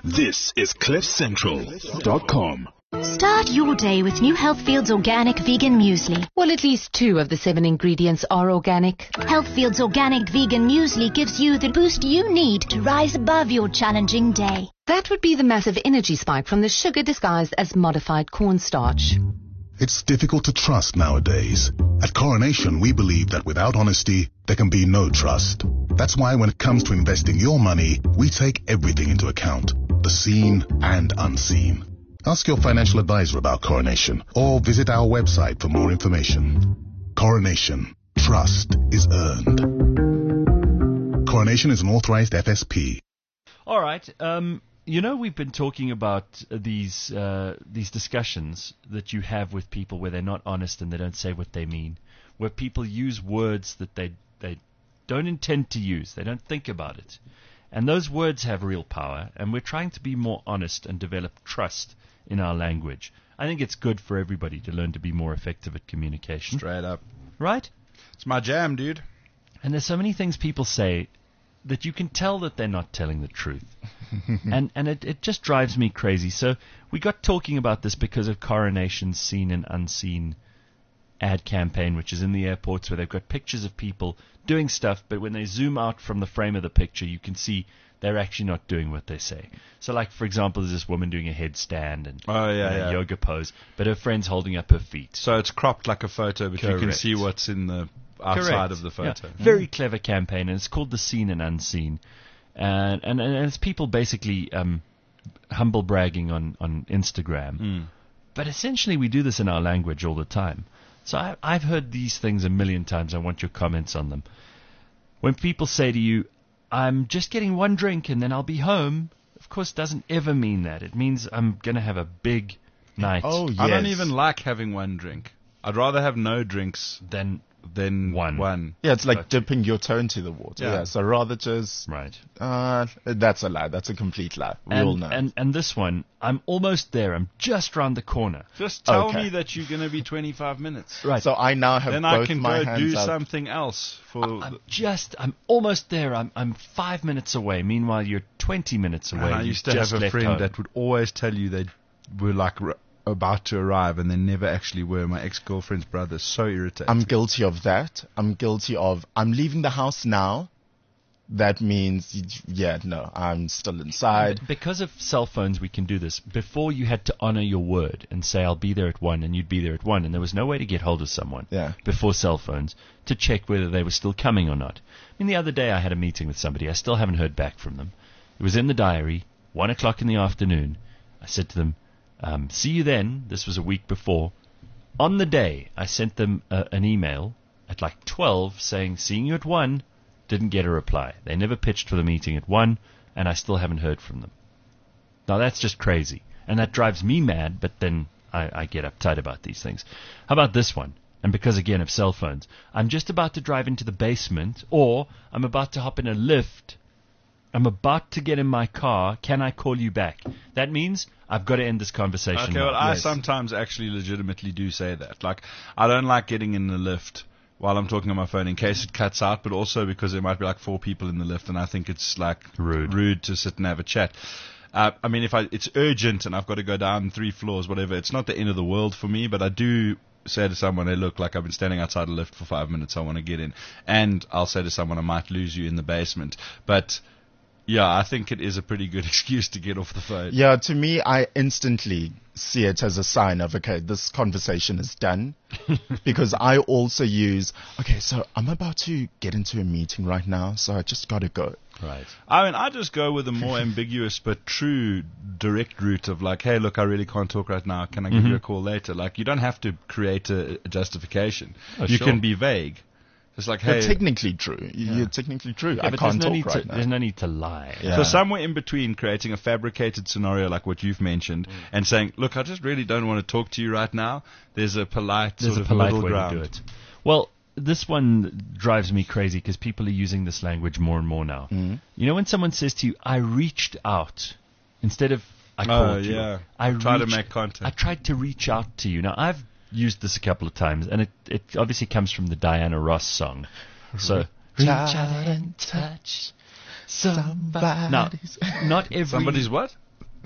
This is CliffCentral.com. Start your day with New Healthfield's Organic Vegan Muesli. Well, at least 2 of the 7 ingredients are organic. Healthfield's Organic Vegan Muesli gives you the boost you need to rise above your challenging day. That would be the massive energy spike from the sugar disguised as modified cornstarch. It's difficult to trust nowadays. At Coronation, we believe that without honesty, there can be no trust. That's why when it comes to investing your money, we take everything into account, the seen and unseen. Ask your financial advisor about Coronation or visit our website for more information. Coronation. Trust is earned. Coronation is an authorized FSP. All right. We've been talking about these discussions that you have with people where they're not honest and they don't say what they mean, where people use words that they don't intend to use. They don't think about it. And those words have real power, and we're trying to be more honest and develop trust in our language. I think it's good for everybody to learn to be more effective at communication. Straight up. Right? It's my jam, dude. And there's so many things people say that you can tell that they're not telling the truth. and it just drives me crazy. So we got talking about this because of Coronation's Seen and Unseen ad campaign, which is in the airports where they've got pictures of people doing stuff, but when they zoom out from the frame of the picture, you can see they're actually not doing what they say. So, like, for example, there's this woman doing a headstand and a yoga pose, but her friend's holding up her feet. So it's cropped like a photo, but Correct. you can see what's in the outside of the photo. Yeah. Very clever campaign, and it's called The Seen and Unseen. And it's people basically humble bragging on Instagram. But essentially we do this in our language all the time. So I've heard these things a million times. I want your comments on them. When people say to you, I'm just getting 1 drink and then I'll be home, of course doesn't ever mean that. It means I'm going to have a big night. Oh, yes. I don't even like having 1 drink. I'd rather have no drinks than one. Yeah, it's like dipping your toe into the water. Yeah. Yeah, so rather just... Right. That's a lie. That's a complete lie. We all know. And this one, I'm almost there. I'm just round the corner. Just tell me that you're going to be 25 minutes. Right. So I now have then both I can my go hands do up. something else. I'm almost there. I'm 5 minutes away. Meanwhile, you're 20 minutes away. And I used to have a friend that would always tell you they were like about to arrive and they never actually were. My ex-girlfriend's brother. So irritating. I'm guilty of that. I'm leaving the house now. That means, I'm still inside. Because of cell phones, we can do this. Before, you had to honor your word and say, I'll be there at 1, and you'd be there at 1. And there was no way to get hold of someone before cell phones to check whether they were still coming or not. I mean, the other day I had a meeting with somebody. I still haven't heard back from them. It was in the diary, 1 o'clock in the afternoon. I said to them, see you then. This was a week before. On the day, I sent them an email at like 12 saying, seeing you at 1. Didn't get a reply. They never pitched for the meeting at 1, and I still haven't heard from them. Now, that's just crazy. And that drives me mad, but then I get uptight about these things. How about this one? And because, again, of cell phones. I'm just about to drive into the basement, or I'm about to hop in a lift. I'm about to get in my car. Can I call you back? That means I've got to end this conversation. Okay, now. well, I sometimes actually legitimately do say that. Like, I don't like getting in the lift while I'm talking on my phone in case it cuts out, but also because there might be like 4 people in the lift and I think it's like rude to sit and have a chat. I mean, if it's urgent and I've got to go down 3 floors, whatever, it's not the end of the world for me, but I do say to someone, hey, look, like I've been standing outside a lift for 5 minutes, I want to get in. And I'll say to someone, I might lose you in the basement. But yeah, I think it is a pretty good excuse to get off the phone. Yeah, to me, I instantly see it as a sign of, okay, this conversation is done. Because I also use, okay, so I'm about to get into a meeting right now, so I just got to go. Right. I mean, I just go with a more ambiguous but true direct route of like, hey, look, I really can't talk right now. Can I give you a call later? Like, you don't have to create a justification. You can be vague. It's like, hey, you're technically true. You're technically true. I can't talk right now. There's no need to lie. Yeah. So somewhere in between creating a fabricated scenario like what you've mentioned and saying, look, I just really don't want to talk to you right now. There's a polite middle way ground. to do it. Well, this one drives me crazy because people are using this language more and more now. You know when someone says to you, I reached out, instead of I called you. Yeah. I tried to make contact. I tried to reach out to you. Now, I've used this a couple of times, and it obviously comes from the Diana Ross song. So, reach out and touch somebody's... Now, not every... Somebody's what?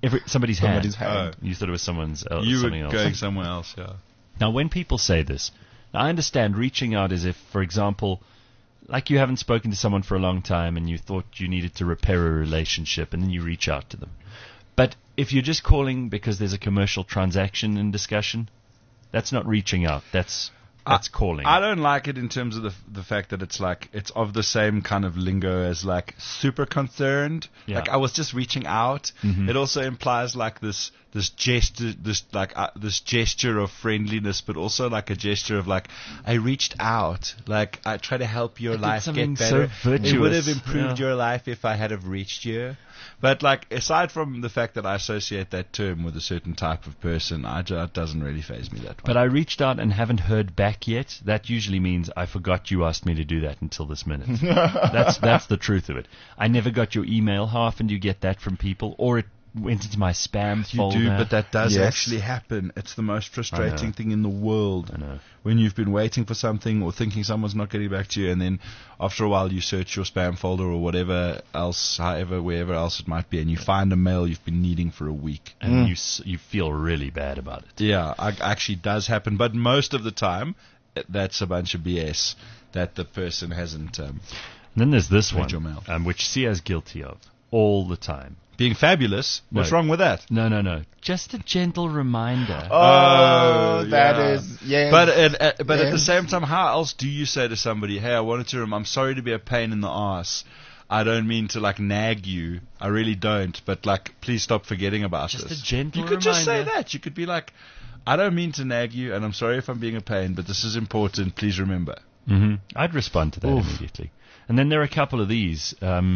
somebody's Somebody's hand. hand. You thought it was someone's You were something else. going somewhere else, yeah. Now, when people say this, I understand reaching out is if, for example, like you haven't spoken to someone for a long time and you thought you needed to repair a relationship and then you reach out to them. But if you're just calling because there's a commercial transaction in discussion, that's not reaching out. That's calling. I don't like it in terms of the fact that it's like it's of the same kind of lingo as like super concerned. Yeah. Like I was just reaching out. Mm-hmm. It also implies like this gesture, this gesture of friendliness, but also like a gesture of like I reached out. Like I try to help your life get better. So virtuous. It would have improved your life if I had have reached you. But like aside from the fact that I associate that term with a certain type of person, it doesn't really faze me that way. But I reached out and haven't heard back yet. That usually means I forgot you asked me to do that until this minute. That's the truth of it. I never got your email. How often do you get that from people? Or it went into my spam folder. You do, but that does Yes. actually happen. It's the most frustrating know. thing in the world. I know. When you've been waiting for something or thinking someone's not getting back to you, and then after a while you search your spam folder or whatever else, wherever else it might be, and you find a mail you've been needing for a week. And you feel really bad about it. Yeah, actually does happen, but most of the time, that's a bunch of BS that the person hasn't. And then there's this Read your mail. one, which Sia's guilty of all the time. Being fabulous. What's No. wrong with that? No. Just a gentle reminder. Oh, that yeah. is, yes. But at the Yes. same time, how else do you say to somebody, "Hey, I wanted to. I'm sorry to be a pain in the ass. I don't mean to like nag you. I really don't. But like, please stop forgetting about Just this." a gentle You could just say reminder. that. You could be like, "I don't mean to nag you, and I'm sorry if I'm being a pain, but this is important. Please remember." Mm-hmm. I'd respond to that immediately. And then there are a couple of these.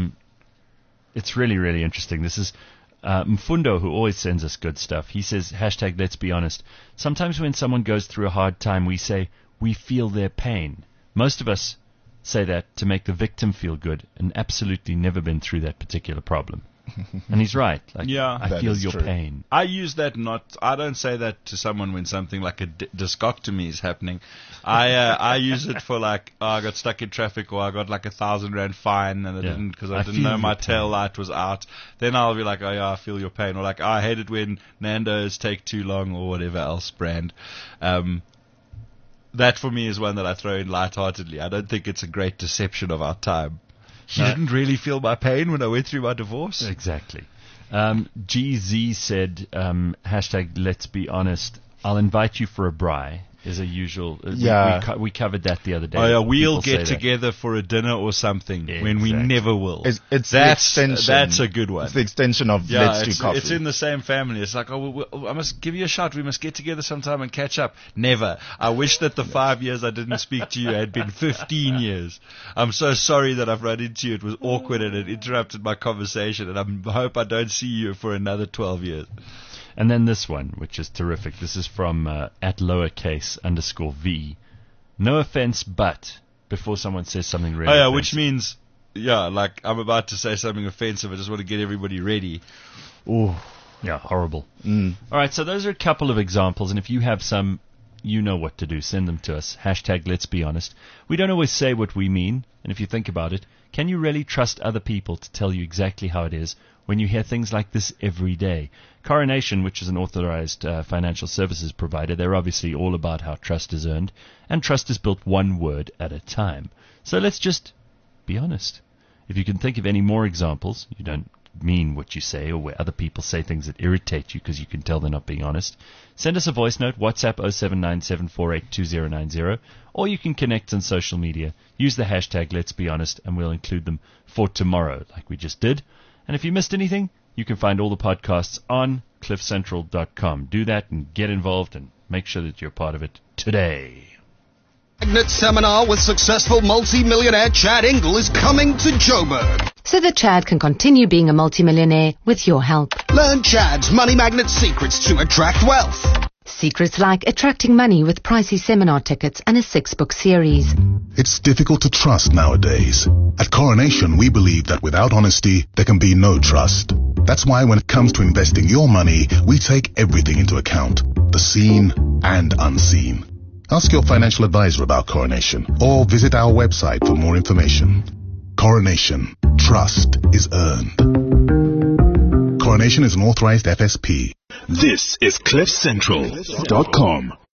It's really, really interesting. This is Mfundo, who always sends us good stuff. He says, hashtag let's be honest. Sometimes when someone goes through a hard time, we say, we feel their pain. Most of us say that to make the victim feel good and absolutely never been through that particular problem. And he's right. Like, Yeah, I that feel is your true. pain. I use that I don't say that to someone when something like a discectomy is happening. I use it for like, I got stuck in traffic, or I got like 1,000 rand fine and I didn't because I didn't feel know my your tail pain. light was out. Then I'll be like, oh yeah, I feel your pain. Or like, I hate it when Nando's take too long, or whatever else brand. That for me is one that I throw in lightheartedly. I don't think it's a great deception of our time. You didn't really feel my pain when I went through my divorce. Exactly. GZ said, hashtag let's be honest. I'll invite you for a braai. Is a usual. Yeah. We covered that the other day. Oh yeah, we'll People say get that. together for a dinner or something when we Exactly. never will. It's the that's extension. That's a good one. It's the extension of Yeah, let's do coffee. it's in the same family. It's like, I must give you a shot. We must get together sometime and catch up. Never. I wish that the 5 years I didn't speak to you had been 15 years. I'm so sorry that I've run into you. It was awkward and it interrupted my conversation, and I hope I don't see you for another 12 years. And then this one, which is terrific. This is from at @lowercase_v. No offense, but before someone says something really. Oh yeah, offensive. which means, yeah, like I'm about to say something offensive. I just want to get everybody ready. Ooh, yeah, horrible. All right, so those are a couple of examples, and if you have some, you know what to do. Send them to us. Hashtag let's be honest. We don't always say what we mean, and if you think about it, can you really trust other people to tell you exactly how it is when you hear things like this every day? Coronation, which is an authorized financial services provider, they're obviously all about how trust is earned, and trust is built one word at a time. So let's just be honest. If you can think of any more examples, you don't mean what you say, or where other people say things that irritate you because you can tell they're not being honest, send us a voice note, WhatsApp 0797482090, or you can connect on social media. Use the hashtag let's be honest, and we'll include them for tomorrow, like we just did. And if you missed anything, you can find all the podcasts on cliffcentral.com. Do that and get involved and make sure that you're part of it today. Magnet Seminar with successful multi-millionaire Chad Ingle is coming to Joburg. So that Chad can continue being a multimillionaire with your help. Learn Chad's money magnet secrets to attract wealth. Secrets like attracting money with pricey seminar tickets and a 6-book series. It's difficult to trust nowadays. At Coronation, we believe that without honesty, there can be no trust. That's why when it comes to investing your money, we take everything into account, the seen and unseen. Ask your financial advisor about Coronation or visit our website for more information. Coronation. Trust is earned. Coronation is an authorized FSP. This is CliffCentral.com.